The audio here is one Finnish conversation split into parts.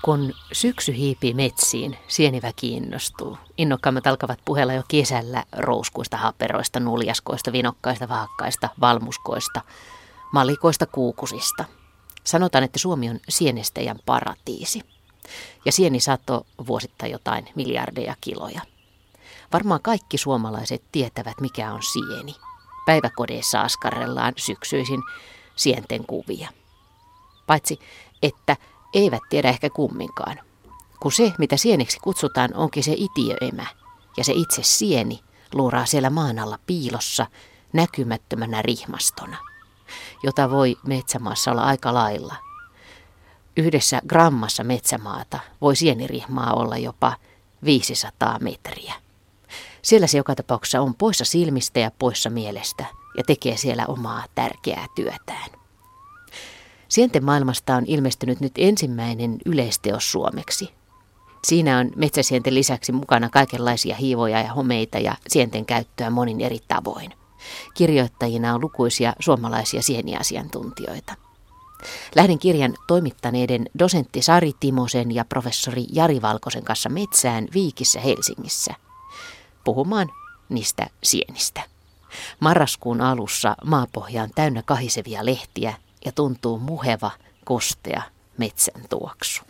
Kun syksy hiipii metsiin, sieniväki innostuu. Innokkaimmat alkavat puhella jo kesällä rouskuista, haperoista, nuljaskoista, vinokkaista, vaakkaista, valmuskoista, malikoista, kuukusista. Sanotaan, että Suomi on sienestäjän paratiisi. Ja sienisato vuosittain jotain miljardeja kiloja. Varmaan kaikki suomalaiset tietävät, mikä on sieni. Päiväkodeissa askarrellaan syksyisin sienten kuvia. Paitsi, että eivät tiedä ehkä kumminkaan. Kun se, mitä sieneksi kutsutaan, onkin se itiöemä. Ja se itse sieni luuraa siellä maan alla piilossa näkymättömänä rihmastona, jota voi metsämaassa olla aika lailla. Yhdessä grammassa metsämaata voi sienirihmaa olla jopa 500 metriä. Siellä se joka tapauksessa on poissa silmistä ja poissa mielestä ja tekee siellä omaa tärkeää työtään. Sienten maailmasta on ilmestynyt nyt ensimmäinen yleisteos suomeksi. Siinä on metsäsienten lisäksi mukana kaikenlaisia hiivoja ja homeita ja sienten käyttöä monin eri tavoin. Kirjoittajina on lukuisia suomalaisia sieniasiantuntijoita. Lähden kirjan toimittaneiden dosentti Sari Timosen ja professori Jari Valkosen kanssa metsään Viikissä Helsingissä puhumaan niistä sienistä. Marraskuun alussa maapohja on täynnä kahisevia lehtiä ja tuntuu muheva, kostea metsän tuoksu.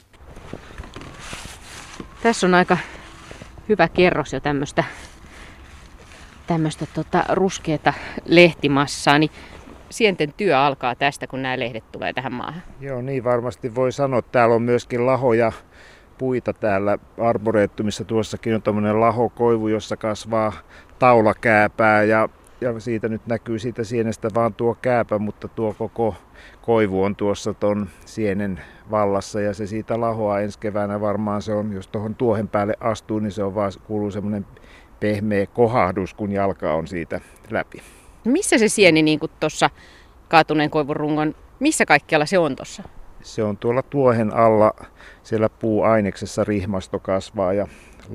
Tässä on aika hyvä kerros jo tämmöistä ruskeata lehtimassaa. Niin sienten työ alkaa tästä, kun nämä lehdet tulee tähän maahan. Joo, niin varmasti voi sanoa. Täällä on myöskin lahoja puita täällä arboreettumissa. Tuossakin on tämmöinen lahokoivu, jossa kasvaa taulakääpää ja siitä nyt näkyy siitä sienestä vaan tuo kääpä, mutta tuo koko koivu on tuossa ton sienen vallassa ja se siitä lahoaa ensi keväänä varmaan se on, jos tuohon tuohen päälle astuu, niin se on vaan kuuluu semmoinen pehmeä kohahdus, kun jalka on siitä läpi. Missä se sieni niin kuin tuossa kaatuneen koivun rungon, missä kaikkialla se on tuossa? Se on tuolla tuohen alla, siellä puuaineksessa rihmasto kasvaa ja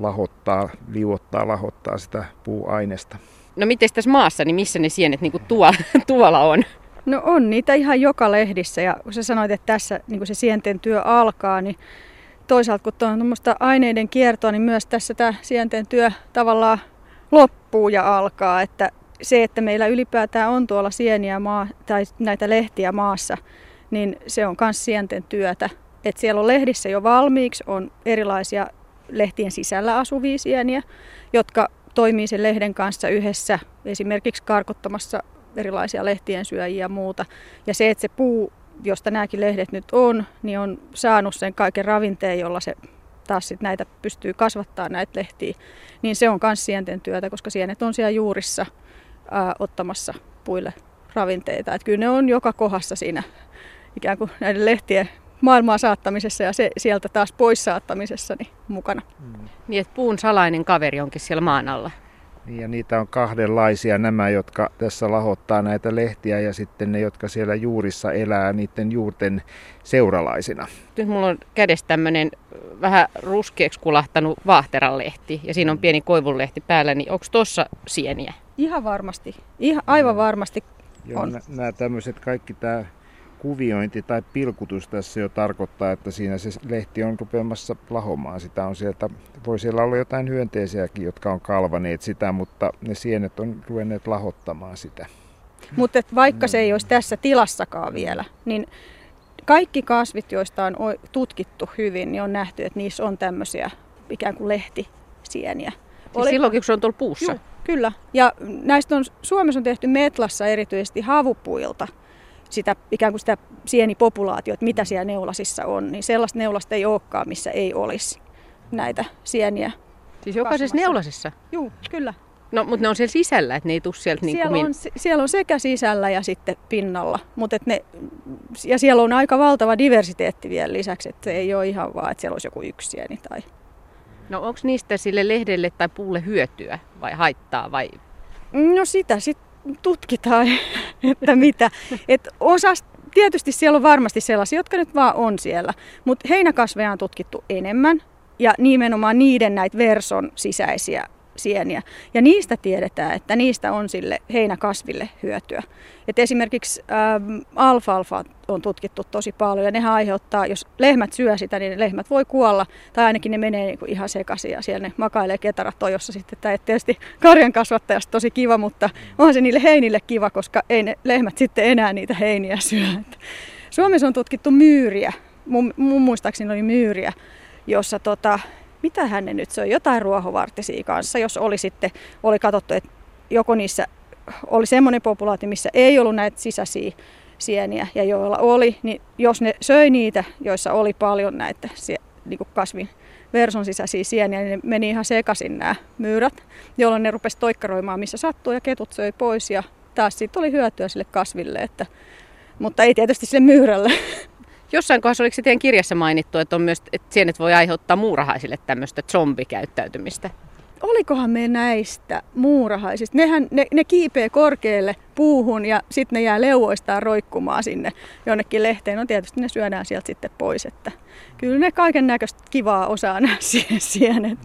lahottaa sitä puuainesta. No miten tässä maassa, niin missä ne sienet niin kuin tuolla on? No on niitä ihan joka lehdissä ja kun sä sanoit, että tässä niin kun se sienten työ alkaa, niin toisaalta kun on tuommoista aineiden kiertoa, niin myös tässä tämä sienten työ tavallaan loppuu ja alkaa. Että se, että meillä ylipäätään on tuolla sieniä tai näitä lehtiä maassa, niin se on myös sienten työtä. Että siellä on lehdissä jo valmiiksi, on erilaisia lehtien sisällä asuvia sieniä, jotka toimii sen lehden kanssa yhdessä, esimerkiksi karkottamassa erilaisia lehtien syöjiä ja muuta. Ja se, että se puu, josta nämäkin lehdet nyt on, niin on saanut sen kaiken ravinteen, jolla se taas sit näitä pystyy kasvattaa näitä lehtiä, niin se on myös sienten työtä, koska sienet on siellä juurissa ottamassa puille ravinteita. Et kyllä ne on joka kohdassa siinä ikään kuin näiden lehtien maailmaan saattamisessa ja se sieltä taas pois saattamisessa niin mukana. Niin, että puun salainen kaveri onkin siellä maan alla. Niin, ja niitä on kahdenlaisia nämä, jotka tässä lahottaa näitä lehtiä ja sitten ne, jotka siellä juurissa elää niiden juurten seuralaisina. Nyt mulla on kädessä tämmöinen vähän ruskeaksi kulahtanut vaahteranlehti ja siinä on pieni koivunlehti päällä, niin onko tuossa sieniä? Ihan varmasti. Aivan varmasti on. Joo, nämä tämmöiset kaikki tämä kuviointi tai pilkutus tässä jo tarkoittaa, että siinä se lehti on rupeamassa lahomaan. Sitä on sieltä, voi siellä olla jotain hyönteisiäkin, jotka on kalvaneet sitä, mutta ne sienet on ruvenneet lahottamaan sitä. Mutta vaikka se ei olisi tässä tilassakaan vielä, niin kaikki kasvit, joista on tutkittu hyvin, niin on nähty, että niissä on tämmöisiä ikään kuin lehtisieniä. Siis silloinkin, kun se on tuolla puussa? Joo, kyllä. Ja näistä Suomessa on tehty Metlassa erityisesti havupuilta. Sitä, ikään kuin sitä sienipopulaatiota, mitä siellä neulasissa on, niin sellaista neulasta ei olekaan, missä ei olisi näitä sieniä. Siis jokaisessa neulasissa? Joo, kyllä. No, mutta ne on siellä sisällä, että ne ei tule sieltä niin kuin... Siellä on sekä sisällä ja sitten pinnalla, ja siellä on aika valtava diversiteetti vielä lisäksi, että se ei ole ihan vaan, että siellä olisi joku yksi sieni tai... No onko niistä sille lehdelle tai puulle hyötyä vai haittaa vai... No sitä sitten tutkitaan, että mitä. Tietysti siellä on varmasti sellaisia, jotka nyt vaan on siellä, mutta heinäkasveja on tutkittu enemmän ja nimenomaan niiden näitä verson sisäisiä sieniä. Ja niistä tiedetään, että niistä on sille heinäkasville hyötyä. Et esimerkiksi alfalfa on tutkittu tosi paljon ja nehän aiheuttaa, jos lehmät syö sitä, niin lehmät voi kuolla tai ainakin ne menee niin kuin ihan sekaisin ja siellä ne makailee ketarat tojossa sitten. Tämä ei tietysti karjan kasvattajasta tosi kiva, mutta onhan se niille heinille kiva, koska ei ne lehmät sitten enää niitä heiniä syö. Suomessa on tutkittu myyriä, mun muistaakseni oli myyriä, jossa mitähän ne nyt söi, jotain ruohovartisia kanssa, jos oli katsottu, että joko niissä oli semmoinen populaatio, missä ei ollut näitä sisäisiä sieniä ja joilla oli, niin jos ne söi niitä, joissa oli paljon näitä niin kuin kasvin verson sisäisiä sieniä, niin ne meni ihan sekaisin nämä myyrät, jolloin ne rupesi toikkaroimaan missä sattuu ja ketut söi pois ja taas siitä oli hyötyä sille kasville, mutta ei tietysti sille myyrälle. Jossain kohdassa oliko se teidän kirjassa mainittu, että on myös, että sienet voi aiheuttaa muurahaisille tämmöistä zombikäyttäytymistä? Olikohan me näistä muurahaisista? Ne kiipee korkealle puuhun ja sitten ne jää leuoistaan roikkumaan sinne jonnekin lehteen. No tietysti ne syödään sieltä sitten pois. Että kyllä ne kaiken näköistä kivaa osaa nämä sienet.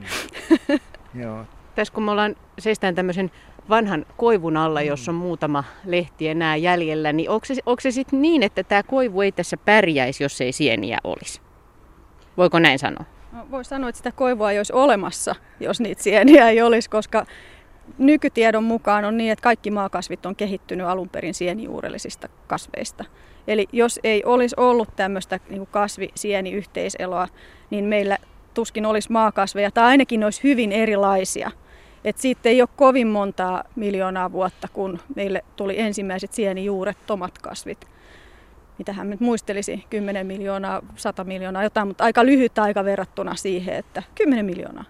Joo. Tässä kun me seistään tämmöisen vanhan koivun alla, jossa on muutama lehti enää jäljellä, niin onko se sitten niin, että tämä koivu ei tässä pärjäisi, jos ei sieniä olisi? Voiko näin sanoa? No, voi sanoa, että sitä koivua ei olisi olemassa, jos niitä sieniä ei olisi, koska nykytiedon mukaan on niin, että kaikki maakasvit on kehittynyt alun perin sienijuurellisista kasveista. Eli jos ei olisi ollut tämmöistä niin kasvi-sieni-yhteiseloa, niin meillä tuskin olisi maakasveja, tai ainakin ne olisi hyvin erilaisia. Et siitä ei ole kovin montaa miljoonaa vuotta, kun meille tuli ensimmäiset sienijuurettomat kasvit. Mitähän nyt muistelisi, 10 miljoonaa, 100 miljoonaa, jotain, mutta aika lyhyt aika verrattuna siihen, että 10 miljoonaa.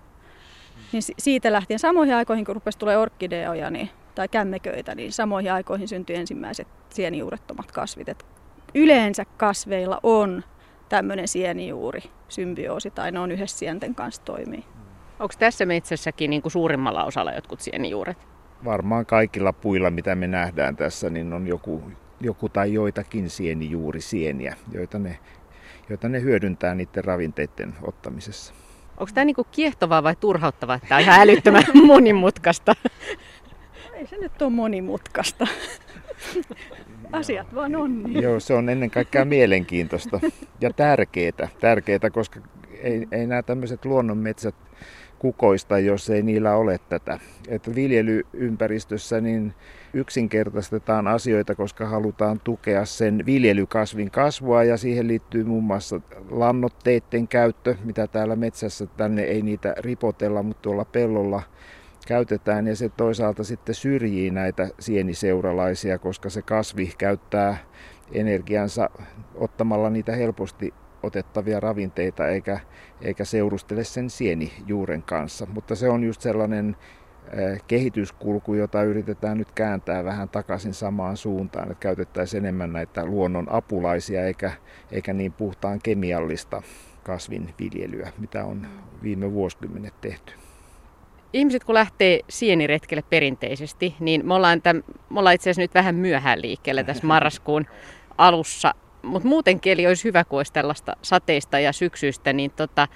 Niin siitä lähtien samoihin aikoihin, kun rupesi tulee orkideoja tai kämmeköitä, niin samoihin aikoihin syntyi ensimmäiset sienijuurettomat kasvit. Et yleensä kasveilla on tämmöinen sienijuuri, symbioosi, tai ne on yhdessä sienten kanssa toimii. Onko tässä metsässäkin niin kuin suurimmalla osalla jotkut sienijuuret? Varmaan kaikilla puilla, mitä me nähdään tässä, niin on joku tai joitakin sienijuurisieniä, joita ne hyödyntää niiden ravinteiden ottamisessa. Onko tämä niin kuin kiehtovaa vai turhauttavaa, että tämä on ihan älyttömän monimutkaista? Ei se nyt ole monimutkaista. Asiat vaan on niin. Joo, se on ennen kaikkea mielenkiintoista ja tärkeää, koska ei nämä tämmöiset luonnonmetsät kukoista, jos ei niillä ole tätä. Että viljelyympäristössä niin yksinkertaistetaan asioita, koska halutaan tukea sen viljelykasvin kasvua ja siihen liittyy muun muassa lannoitteiden käyttö, mitä täällä metsässä, tänne ei niitä ripotella, mutta tuolla pellolla käytetään ja se toisaalta sitten syrjii näitä sieniseuralaisia, koska se kasvi käyttää energiansa ottamalla niitä helposti otettavia ravinteita eikä seurustele sen sienijuuren kanssa. Mutta se on just sellainen kehityskulku, jota yritetään nyt kääntää vähän takaisin samaan suuntaan, että käytettäisiin enemmän näitä luonnon apulaisia eikä niin puhtaan kemiallista kasvinviljelyä, mitä on viime vuosikymmenet tehty. Ihmiset kun lähtee sieniretkelle perinteisesti, niin me ollaan itse asiassa nyt vähän myöhään liikkeellä tässä marraskuun alussa, mutta muutenkin eli olisi hyvä, kun olisi tällaista sateista ja syksyistä, niin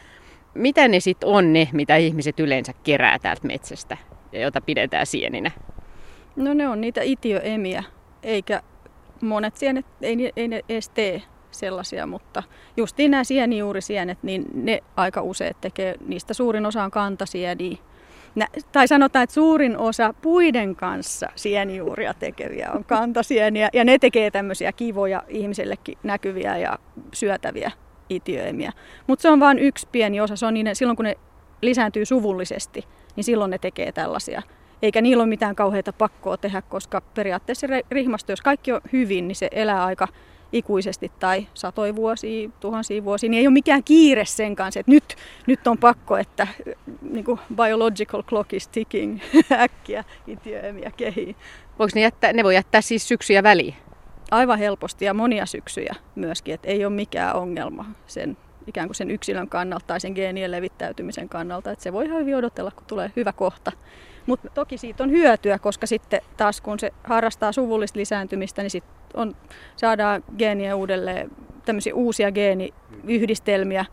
mitä ne sitten on ne, mitä ihmiset yleensä kerää täältä metsästä ja jota pidetään sieninä? No ne on niitä itiöemiä, eikä monet sienet, ei ne edes tee sellaisia, mutta justiin nämä sienijuurisienet, niin ne aika usein tekee, niistä suurin osa on kantasieniä. Tai sanotaan, että suurin osa puiden kanssa sienijuuria tekeviä on kantasieniä ja ne tekee tämmöisiä kivoja ihmisellekin näkyviä ja syötäviä itiöemiä. Mutta se on vain yksi pieni osa, se on niiden, silloin kun ne lisääntyy suvullisesti, niin silloin ne tekee tällaisia. Eikä niillä ole mitään kauheita pakkoa tehdä, koska periaatteessa se rihmasto, jos kaikki on hyvin, niin se elää aika ikuisesti tai satoja vuosia, tuhansia vuosia, niin ei ole mikään kiire sen kanssa, että nyt on pakko, että niin kuin biological clock is ticking äkkiä itiöemiä kehiin. Voiko ne voi jättää siis syksyjä väliin? Aivan helposti ja monia syksyjä myöskin, että ei ole mikään ongelma sen ikään kuin sen yksilön kannalta tai sen geenien levittäytymisen kannalta, että se voi ihan hyvin odotella, kun tulee hyvä kohta. Mutta toki siitä on hyötyä, koska sitten taas kun se harrastaa suvullista lisääntymistä, niin saadaan geenien uudelleen tämmöisiä uusia geeniyhdistelmiä,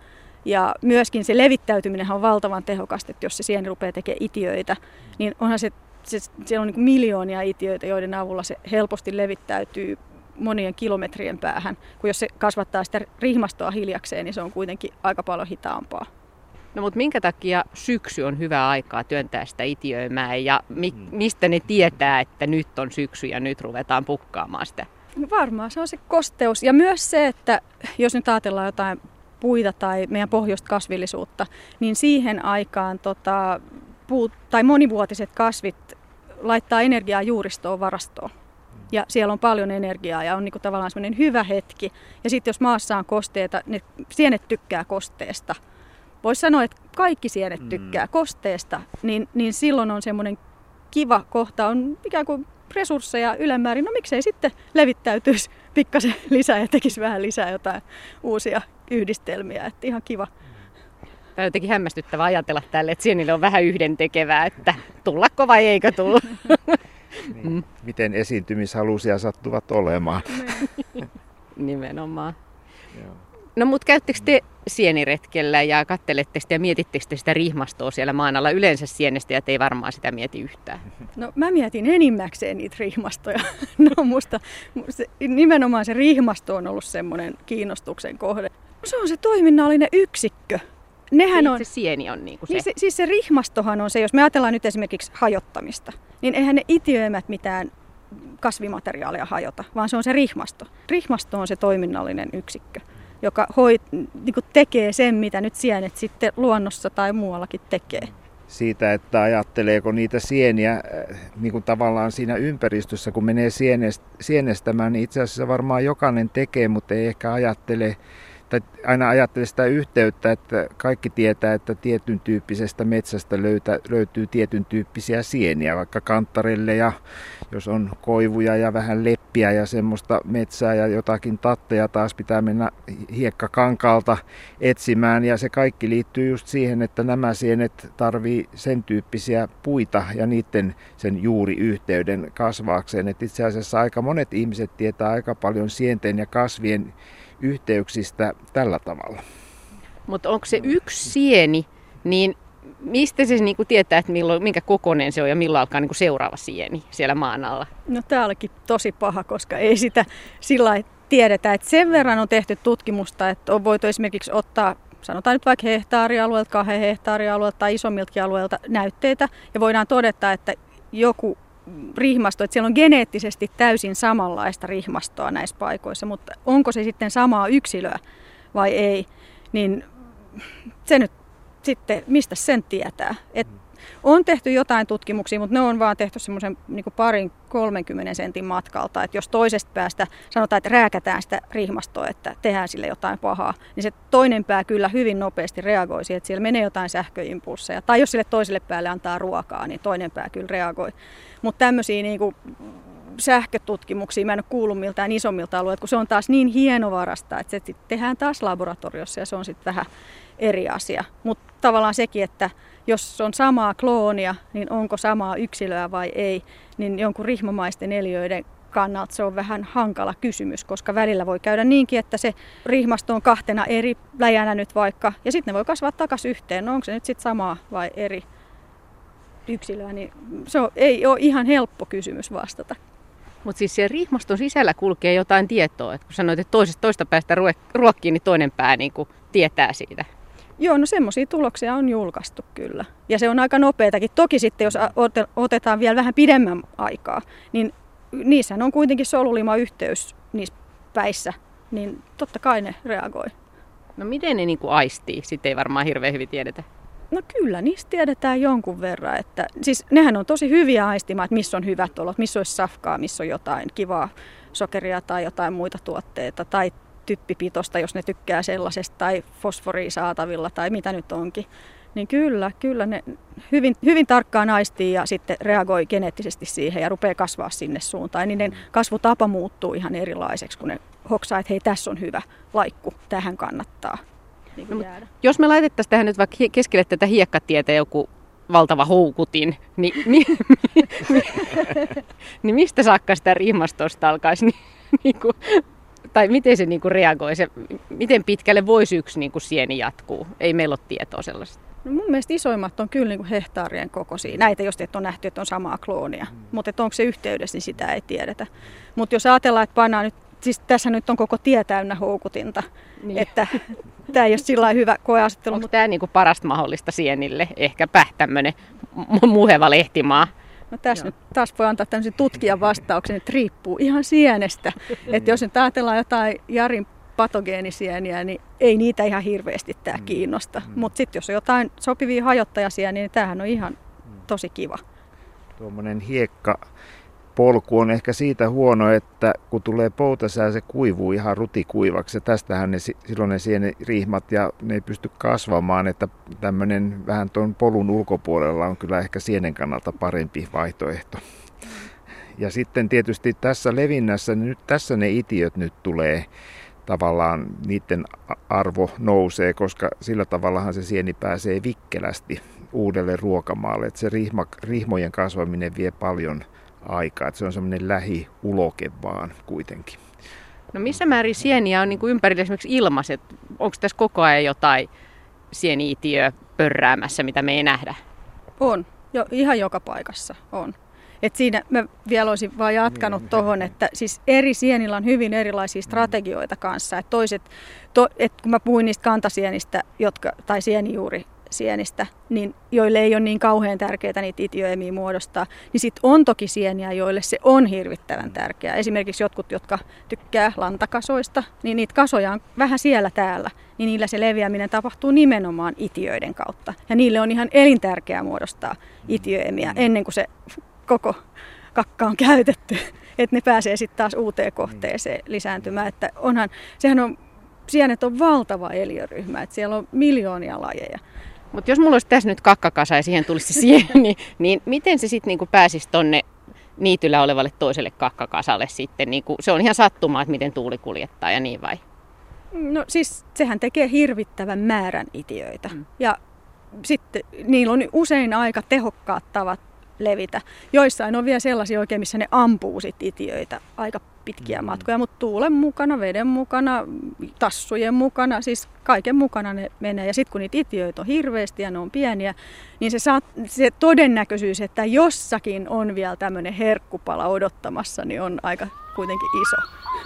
Ja myöskin se levittäytyminen on valtavan tehokasta, että jos se sieni rupeaa tekemään itiöitä, niin onhan siellä on niin kuin miljoonia itiöitä, joiden avulla se helposti levittäytyy monien kilometrien päähän. Kun jos se kasvattaa sitä rihmastoa hiljakseen, niin se on kuitenkin aika paljon hitaampaa. No mutta minkä takia syksy on hyvä aikaa työntää sitä itiöimään ja mistä ne tietää, että nyt on syksy ja nyt ruvetaan pukkaamaan sitä? No varmaan se on se kosteus ja myös se, että jos nyt ajatellaan jotain puita tai meidän pohjoista kasvillisuutta, niin siihen aikaan puut tai monivuotiset kasvit laittaa energiaa juuristoon varastoon. Ja siellä on paljon energiaa ja on niinku tavallaan semmoinen hyvä hetki. Ja sitten jos maassa on kosteita, ne sienet tykkää kosteesta. Voisi sanoa, että kaikki sienet tykkää kosteesta, niin silloin on semmoinen kiva kohta, on ikään kuin resursseja ylemmäärin. No miksei sitten levittäytyisi pikkasen lisää ja tekisi vähän lisää jotain uusia yhdistelmiä. Että ihan kiva. Tämä on jotenkin hämmästyttävä ajatella tälle, että sienille on vähän yhdentekevää, että tullako vai eikö tulla. Niin. Miten esiintymishaluisia sattuvat olemaan. Nimenomaan. No mutta käyttekö te sieniretkellä ja kattelette sitä ja mietittekö sitä rihmastoa siellä maan alla? Yleensä sienestä ja te ei varmaan sitä mieti yhtään. No mä mietin enimmäkseen niitä rihmastoja. No musta nimenomaan se rihmasto on ollut semmoinen kiinnostuksen kohde. Se on se toiminnallinen yksikkö. Nehän on, se sieni on niin kuin se. Siis se rihmastohan on se, jos me ajatellaan nyt esimerkiksi hajottamista, niin eihän ne itiöimät mitään kasvimateriaalia hajota, vaan se on se rihmasto. Rihmasto on se toiminnallinen yksikkö, joka niin kuin tekee sen, mitä nyt sienet sitten luonnossa tai muuallakin tekee. Siitä, että ajatteleeko niitä sieniä niin kuin tavallaan siinä ympäristössä, kun menee sienestämään, niin itse asiassa varmaan jokainen tekee, mutta ei ehkä ajattele, tai aina ajattele sitä yhteyttä, että kaikki tietää, että tietyn tyyppisestä metsästä löytyy tietyn tyyppisiä sieniä, vaikka kanttarelle ja jos on koivuja ja vähän leppiä ja semmoista metsää ja jotakin tatteja taas pitää mennä hiekkakankaalta etsimään ja se kaikki liittyy just siihen, että nämä sienet tarvii sen tyyppisiä puita ja niiden sen juuriyhteyden kasvaakseen. Et itse asiassa aika monet ihmiset tietää aika paljon sienten ja kasvien yhteyksistä tällä tavalla. Mutta onko se yksi sieni, niin mistä se niinku tietää, että minkä kokoinen se on ja milloin alkaa niinku seuraava sieni siellä maan alla? No tää olikin tosi paha, koska ei sitä sillä lailla tiedetä. Et sen verran on tehty tutkimusta, että on voitu esimerkiksi ottaa, sanotaan nyt vaikka hehtaarialueelta, 2 hehtaarialueelta tai isommiltakin alueelta näytteitä. Ja voidaan todeta, että joku rihmasto, että siellä on geneettisesti täysin samanlaista rihmastoa näissä paikoissa, mutta onko se sitten samaa yksilöä vai ei, niin se nyt sitten, mistä sen tietää. On tehty jotain tutkimuksia, mutta ne on vaan tehty semmoisen niin 20-30 sentin matkalta, että jos toisesta päästä sanotaan, että rääkätään sitä rihmastoa, että tehdään sille jotain pahaa, niin se toinen pää kyllä hyvin nopeasti reagoi siihen, että siellä menee jotain sähköimpulsseja. Tai jos sille toiselle päälle antaa ruokaa, niin toinen pää kyllä reagoi. Mutta tämmöisiä niin kuin sähkötutkimuksia mä en ole kuullut miltään isommilta alueilta, kun se on taas niin hienovarasta, että se sitten tehdään taas laboratoriossa ja se on sitten vähän eri asia. Mutta tavallaan sekin, että jos on samaa kloonia, niin onko samaa yksilöä vai ei, niin jonkun rihmamaisten eliöiden kannalta se on vähän hankala kysymys, koska välillä voi käydä niinkin, että se rihmasto on 2 eri läjänä nyt vaikka, ja sitten ne voi kasvaa takaisin yhteen. No onko se nyt sitten samaa vai eri yksilöä, niin ei ole ihan helppo kysymys vastata. Mutta siis siellä rihmaston sisällä kulkee jotain tietoa, että kun sanoit, että toista päästä ruokkiin, niin toinen pää niin kuin tietää siitä. Joo, no semmoisia tuloksia on julkaistu kyllä. Ja se on aika nopeatakin. Toki sitten, jos otetaan vielä vähän pidemmän aikaa, niin niissähän on kuitenkin solulimayhteys niissä päissä, niin totta kai ne reagoi. No miten ne niin kuin aistii? Sitten ei varmaan hirveän hyvin tiedetä. No kyllä, niistä tiedetään jonkun verran. Että, siis nehän on tosi hyviä aistimaan, että missä on hyvät olot, missä olisi safkaa, missä on jotain kivaa sokeria tai jotain muita tuotteita. Tai typpipitoista, jos ne tykkää sellaisesta, tai fosforia saatavilla, tai mitä nyt onkin. Niin kyllä ne hyvin tarkkaan aistii ja sitten reagoi geneettisesti siihen ja rupeaa kasvaa sinne suuntaan. Ja niiden kasvutapa muuttuu ihan erilaiseksi, kun ne hoksaa, että hei, tässä on hyvä laikku, tähän kannattaa no, jos me laitettaisiin tähän nyt vaikka keskelle tätä hiekkatietä joku valtava houkutin, niin mistä saakka sitä rihmastosta alkaisi niin kuin tai miten se niinku reagoi? Miten pitkälle voisi yksi niinku sieni jatkuu? Ei meillä ole tietoa sellaista. No mun mielestä isoimmat on kyllä niin kuin hehtaarien kokoisia. Näitä jos et on nähty, että on samaa kloonia. Mutta onko se yhteydessä, niin sitä ei tiedetä. Mutta jos ajatellaan, että pannaan nyt, siis tässä nyt on koko tie täynnä houkutinta. Niin. Että tämä ei ole sillä hyvä koeasettelu. Onko tämä niinku parasta mahdollista sienille? Ehkäpä tämmöinen muheva lehtimaa. No tässä nyt taas voi antaa tämmöisen tutkijan vastauksen, että riippuu ihan sienestä. Että jos nyt ajatellaan jotain Jarin patogeenisieniä, niin ei niitä ihan hirveästi tämä kiinnosta. Mutta sitten jos on jotain sopivia hajottajasieniä, niin tämähän on ihan tosi kiva. Tuommoinen hiekkapolku on ehkä siitä huono, että kun tulee poutasää, se kuivuu ihan rutikuivaksi. Ja tästähän silloin ne sienirihmat ja ne ei pysty kasvamaan, että tämmöinen vähän tuon polun ulkopuolella on kyllä ehkä sienen kannalta parempi vaihtoehto. Ja sitten tietysti tässä levinnässä, niin nyt tässä ne itiöt nyt tulee. Tavallaan niiden arvo nousee, koska sillä tavallahan se sieni pääsee vikkelästi uudelle ruokamaalle. Että se rihmojen kasvaminen vie paljon aikaa. Että se on semmoinen lähiuloke vaan kuitenkin. No missä määrin sieniä on niin kuin ympärillä esimerkiksi ilmaiset? Onko tässä koko ajan jotain sieni-itiöä pörräämässä, mitä me ei nähdä? On. Ihan joka paikassa on. Et siinä mä vielä olisin vaan jatkanut tuohon, että siis eri sienillä on hyvin erilaisia strategioita kanssa. Et toiset, kun mä puhuin niistä kantasienistä tai sienijuurisienistä, niin joille ei ole niin kauhean tärkeää niitä itiöemiä muodostaa, niin sitten on toki sieniä, joille se on hirvittävän tärkeää. Esimerkiksi jotkut, jotka tykkää lantakasoista, niin niitä kasoja on vähän siellä täällä, niin niillä se leviäminen tapahtuu nimenomaan itiöiden kautta. Ja niille on ihan elintärkeää muodostaa itiöemiä ennen kuin se koko kakka on käytetty, että ne pääsee sitten taas uuteen kohteeseen lisääntymään. Että sienet on valtava eliöryhmä, että siellä on miljoonia lajeja. Mutta jos mulla olisi tässä nyt kakkakasa ja siihen tulisi se sieni, niin miten se sitten niinku pääsisi tonne niityllä olevalle toiselle kakkakasalle sitten? Niinku, se on ihan sattumaa, että miten tuuli kuljettaa ja niin vai? No siis sehän tekee hirvittävän määrän itiöitä. Ja sitten niillä on usein aika tehokkaat tavat levitä. Joissain on vielä sellaisia oikein, missä ne ampuu sit itiöitä aika pitkiä matkoja, mutta tuulen mukana, veden mukana, tassujen mukana, siis kaiken mukana ne menee. Ja sitten kun niitä itiöitä on hirveästi ja ne on pieniä, niin se todennäköisyys, että jossakin on vielä tämmöinen herkkupala odottamassa, niin on aika kuitenkin iso.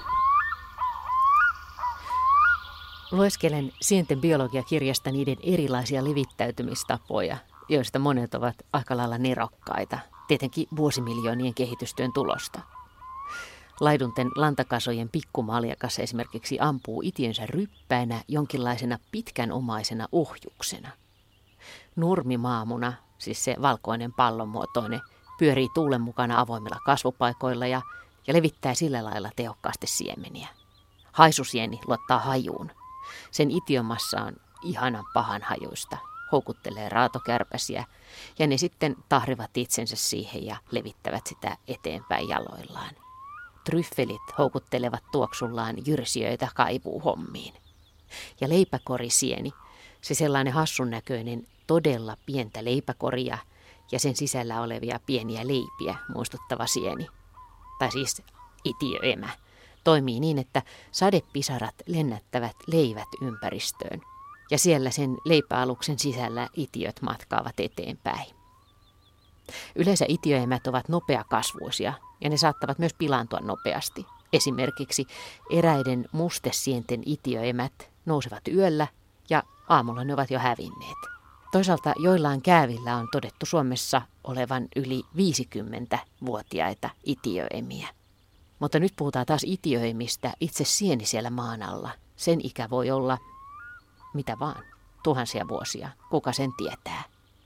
Lueskelen sienten biologiakirjasta niiden erilaisia levittäytymistapoja, joista monet ovat aika lailla nerokkaita, tietenkin vuosimiljoonien kehitystyön tulosta. Laidunten lantakasojen pikkumaljakas esimerkiksi ampuu itiönsä ryppäinä jonkinlaisena pitkänomaisena ohjuksena. Nurmimaamuna, siis se valkoinen pallonmuotoinen, pyörii tuulen mukana avoimilla kasvupaikoilla ja levittää sillä lailla tehokkaasti siemeniä. Haisusieni luottaa hajuun. Sen itiömassa on ihanan pahan hajuista. Houkuttelee raatokärpäsiä ja ne sitten tahrivat itsensä siihen ja levittävät sitä eteenpäin jaloillaan. Tryffelit houkuttelevat tuoksullaan jyrsijöitä kaivuuhommiin. Ja leipäkorisieni, se sellainen hassun näköinen todella pientä leipäkoria ja sen sisällä olevia pieniä leipiä muistuttava sieni, tai siis itiöemä, toimii niin, että sadepisarat lennättävät leivät ympäristöön. Ja siellä sen leipäaluksen sisällä itiöt matkaavat eteenpäin. Yleensä itiöemät ovat nopeakasvuisia ja ne saattavat myös pilaantua nopeasti. Esimerkiksi eräiden mustesienten itiöemät nousevat yöllä ja aamulla ne ovat jo hävinneet. Toisaalta joillain käävillä on todettu Suomessa olevan yli 50-vuotiaita itiöemiä. Mutta nyt puhutaan taas itiöemistä itse sieni siellä maan alla. Sen ikä voi olla mitä vaan, tuhansia vuosia, kuka sen tietää.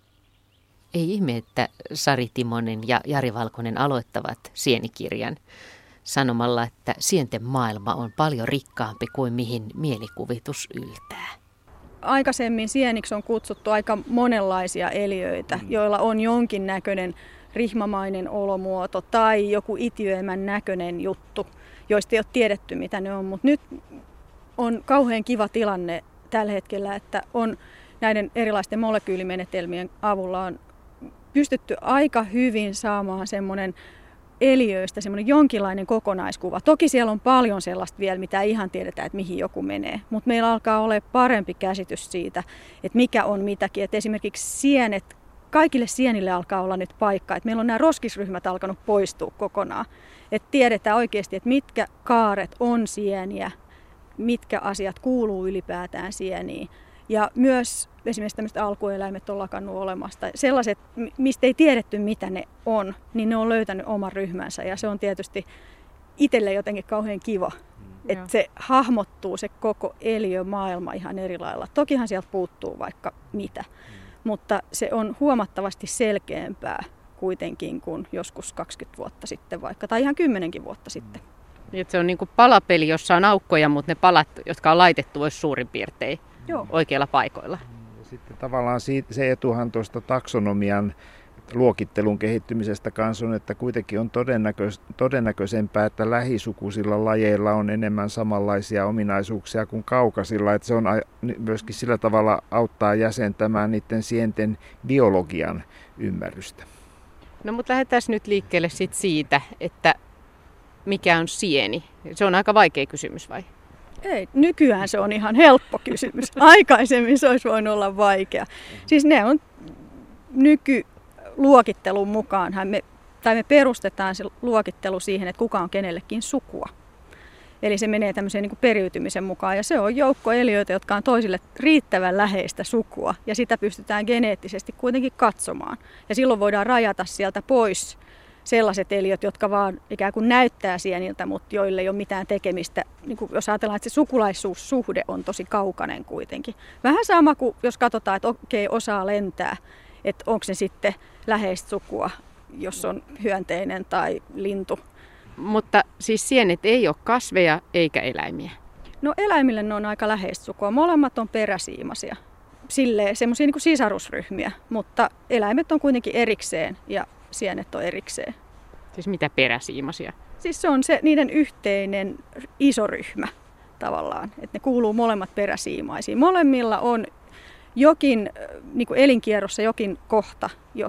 Ei ihme, että Sari Timonen ja Jari Valkonen aloittavat sienikirjan sanomalla, että sienten maailma on paljon rikkaampi kuin mihin mielikuvitus yltää. Aikaisemmin sieniksi on kutsuttu aika monenlaisia eliöitä, joilla on jonkinnäköinen rihmamainen olomuoto tai joku itiöemän näköinen juttu, joista ei ole tiedetty mitä ne on, mutta nyt on kauhean kiva tilanne tällä hetkellä, että on näiden erilaisten molekyylimenetelmien avulla on pystytty aika hyvin saamaan semmoinen eliöistä semmoinen jonkinlainen kokonaiskuva. Toki siellä on paljon sellaista vielä, mitä ei ihan tiedetä, että mihin joku menee. Mutta meillä alkaa olla parempi käsitys siitä, että mikä on mitäkin. Et esimerkiksi sienet, kaikille sienille alkaa olla nyt paikka. Et meillä on nämä roskisryhmät alkanut poistua kokonaan. Et tiedetään oikeasti, että mitkä kaaret on sieniä, mitkä asiat kuuluu ylipäätään sieniin. Ja myös esimerkiksi tämmöiset alkueläimet on lakannut olemasta. Sellaiset, mistä ei tiedetty mitä ne on, niin ne on löytänyt oman ryhmänsä. Ja se on tietysti itselle jotenkin kauhean kiva, että se hahmottuu se koko eliömaailma ihan eri lailla. Tokihan sieltä puuttuu vaikka mitä, mutta se on huomattavasti selkeämpää kuitenkin kuin joskus 20 vuotta sitten vaikka, tai ihan 10 vuotta sitten. Että se on niin kuin palapeli, jossa on aukkoja, mutta ne palat, jotka on laitettu, olisi suurin piirtein oikeilla paikoilla. Ja sitten tavallaan se etuhan tuosta taksonomian luokittelun kehittymisestä kanssa on, että kuitenkin on todennäköisempää, että lähisukuisilla lajeilla on enemmän samanlaisia ominaisuuksia kuin kaukaisilla. Että se on myöskin sillä tavalla auttaa jäsentämään niiden sienten biologian ymmärrystä. No mutta lähdetään nyt liikkeelle siitä, että mikä on sieni? Se on aika vaikea kysymys vai? Ei, nykyään se on ihan helppo kysymys. Aikaisemmin se olisi voinut olla vaikea. Siis ne on nykyluokittelun mukaanhan me perustetaan se luokittelu siihen, että kuka on kenellekin sukua. Eli se menee tämmöiseen niin kuin periytymisen mukaan ja se on joukko eliöitä, jotka on toisille riittävän läheistä sukua ja sitä pystytään geneettisesti kuitenkin katsomaan. Ja silloin voidaan rajata sieltä pois sellaiset eliöt, jotka vaan ikään kuin näyttää sieniltä, mutta joille ei ole mitään tekemistä. Niin kuin jos ajatellaan, että se sukulaisuussuhde on tosi kaukainen kuitenkin. Vähän sama kuin jos katsotaan, että okei, osaa lentää, että onko se sitten läheistä sukua, jos on hyönteinen tai lintu. Mutta siis sienet ei ole kasveja eikä eläimiä. No eläimille ne on aika läheistä sukua. Molemmat on peräsiimaisia. Silleen semmoisia niin kuin sisarusryhmiä, mutta eläimet on kuitenkin erikseen ja sienet on erikseen. Siis mitä peräsiimaisia? Siis se on se niiden yhteinen iso ryhmä tavallaan, että ne kuuluu molemmat peräsiimaisiin. Molemmilla on jokin niin kuin elinkierrossa jokin kohta,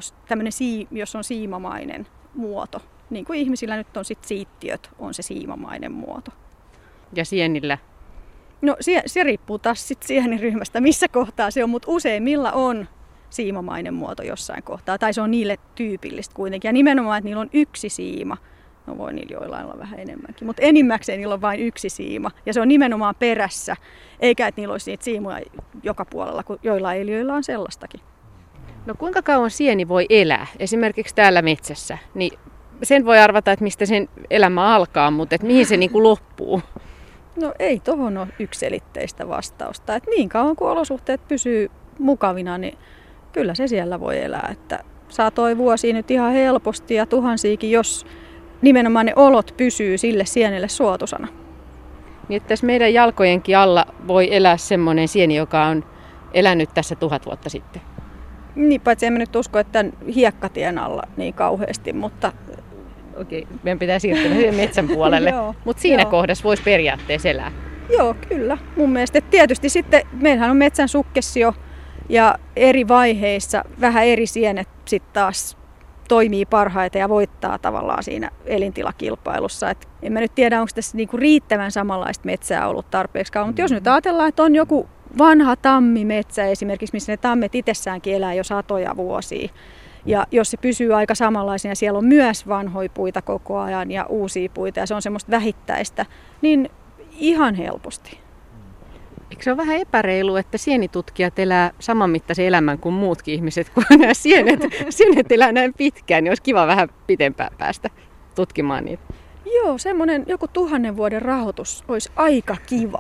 jos on siimamainen muoto. Niin kuin ihmisillä nyt on sit siittiöt, on se siimamainen muoto. Ja sienillä? No se riippuu taas sit sieniryhmästä, missä kohtaa se on, mutta useimmilla on siimamainen muoto jossain kohtaa. Tai se on niille tyypillistä kuitenkin. Ja nimenomaan, että niillä on yksi siima. No voi niillä joillain olla vähän enemmänkin, mutta enimmäkseen niillä on vain yksi siima. Ja se on nimenomaan perässä, eikä että niillä olisi niitä siimoja joka puolella, kun joillain eliöillä on sellaistakin. No kuinka kauan sieni voi elää? Esimerkiksi täällä metsässä. Niin sen voi arvata, että mistä sen elämä alkaa, mutta että mihin se niin kuin loppuu? No ei tohon ole yksiselitteistä vastausta. Et niin kauan kuin olosuhteet pysyy mukavina, niin kyllä se siellä voi elää. Että saatoi vuosia nyt ihan helposti ja tuhansiakin, jos nimenomaan ne olot pysyy sille sienelle suotusana. Niin että tässä meidän jalkojenkin alla voi elää semmoinen sieni, joka on elänyt tässä 1000 vuotta sitten. Niin, paitsi en mä nyt usko, että hiekkatien alla niin kauheasti, mutta okei, meidän pitää siirtyä siihen metsän puolelle, mutta siinä kohdassa voisi periaatteessa elää. Joo, kyllä. Mun mielestä tietysti sitten meillähän on metsän sukkessio ja eri vaiheissa vähän eri sienet sitten taas toimii parhaiten ja voittaa tavallaan siinä elintilakilpailussa. Et en mä nyt tiedä, onko tässä niinku riittävän samanlaista metsää ollut tarpeeksi kauan, mutta jos nyt ajatellaan, että on joku vanha tammimetsä esimerkiksi, missä ne tammet itsessäänkin elää jo satoja vuosia. Ja jos se pysyy aika samanlaisena, siellä on myös vanhoja puita koko ajan ja uusia puita ja se on semmoista vähittäistä, niin ihan helposti. Eikö se ole vähän epäreilu, että sienitutkijat elää samanmittaisen elämän kuin muutkin ihmiset, kun nämä sienet elää näin pitkään, niin olisi kiva vähän pitempään päästä tutkimaan niitä. Joo, semmoinen joku 1000 vuoden rahoitus olisi aika kiva.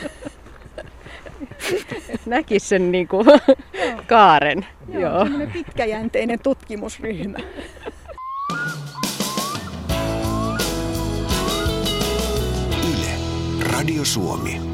Näkisi sen niin kuin kaaren. Joo, semmoinen pitkäjänteinen tutkimusryhmä. Yle, Radio Suomi.